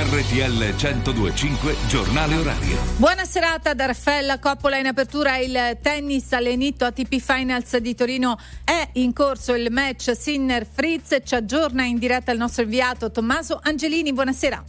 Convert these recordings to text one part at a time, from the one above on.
RTL 102.5 Giornale Orario. Buona serata da Raffaella Coppola. In apertura il tennis all'Enitto ATP Finals di Torino. È in corso il match Sinner-Fritz. Ci aggiorna in diretta il nostro inviato Tommaso Angelini. Buonasera.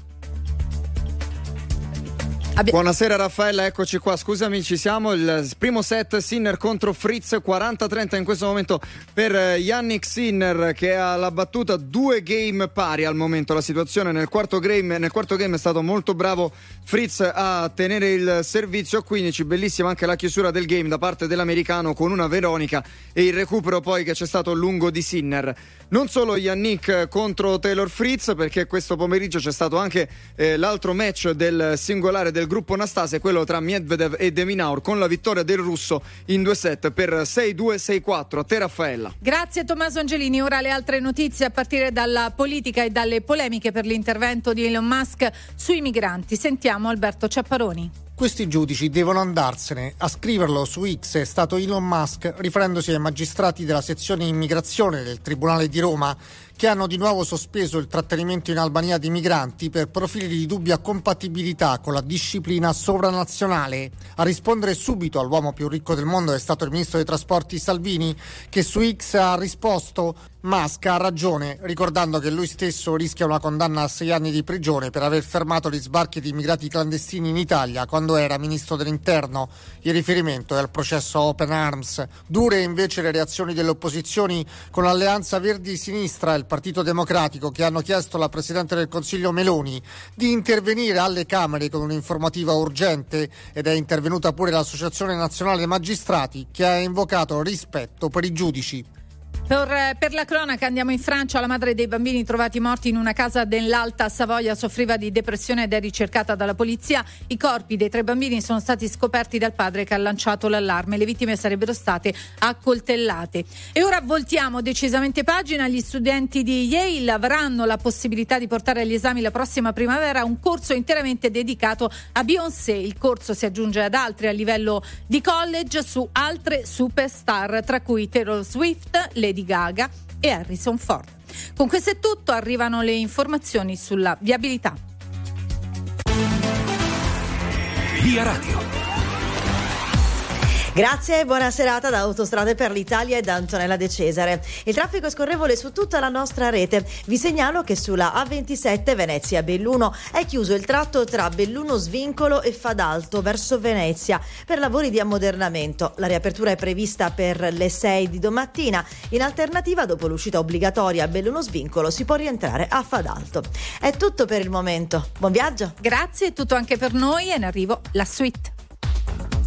Buonasera Raffaella, eccoci qua. Scusami, ci siamo. Il primo set Sinner contro Fritz, 40-30 in questo momento per Jannik Sinner, che ha la battuta 2 game pari al momento. La situazione nel quarto game è stato molto bravo Fritz a tenere il servizio a 15. Bellissima anche la chiusura del game da parte dell'americano con una Veronica e il recupero poi che c'è stato lungo di Sinner. Non solo Jannik contro Taylor Fritz, perché questo pomeriggio c'è stato anche l'altro match del singolare del gruppo Anastasia, quello tra Medvedev e De Minaur, con la vittoria del russo in 2 set per 6-2, 6-4. A te Raffaella. Grazie Tommaso Angelini. Ora le altre notizie a partire dalla politica e dalle polemiche per l'intervento di Elon Musk sui migranti. Sentiamo Alberto Ciapparoni. Questi giudici devono andarsene. A scriverlo su X è stato Elon Musk, riferendosi ai magistrati della sezione immigrazione del Tribunale di Roma, che hanno di nuovo sospeso il trattenimento in Albania di migranti per profili di dubbia compatibilità con la disciplina sovranazionale. A rispondere subito all'uomo più ricco del mondo è stato il ministro dei trasporti Salvini, che su X ha risposto: Musk ha ragione, ricordando che lui stesso rischia una condanna a 6 anni di prigione per aver fermato gli sbarchi di immigrati clandestini in Italia quando era ministro dell'interno. Il riferimento è al processo Open Arms. Dure invece le reazioni delle opposizioni, con l'Alleanza Verdi-Sinistra e il Partito Democratico, che hanno chiesto alla Presidente del Consiglio Meloni di intervenire alle Camere con un'informativa urgente, ed è intervenuta pure l'Associazione Nazionale Magistrati, che ha invocato rispetto per i giudici. Per la cronaca andiamo in Francia. La madre dei bambini trovati morti in una casa dell'Alta Savoia soffriva di depressione ed è ricercata dalla polizia. I corpi dei 3 bambini sono stati scoperti dal padre, che ha lanciato l'allarme. Le vittime sarebbero state accoltellate. E ora voltiamo decisamente pagina. Gli studenti di Yale avranno la possibilità di portare agli esami la prossima primavera un corso interamente dedicato a Beyoncé. Il corso si aggiunge ad altri a livello di college su altre superstar, tra cui Taylor Swift, Lady Gaga e Harrison Ford. Con questo è tutto, arrivano le informazioni sulla viabilità. Via Radio. Grazie e buona serata da Autostrade per l'Italia e da Antonella De Cesare. Il traffico è scorrevole su tutta la nostra rete. Vi segnalo che sulla A27 Venezia-Belluno è chiuso il tratto tra Belluno Svincolo e Fadalto verso Venezia per lavori di ammodernamento. La riapertura è prevista per le 6 di domattina. In alternativa, dopo l'uscita obbligatoria a Belluno Svincolo, si può rientrare a Fadalto. È tutto per il momento. Buon viaggio. Grazie, è tutto anche per noi e in arrivo la suite.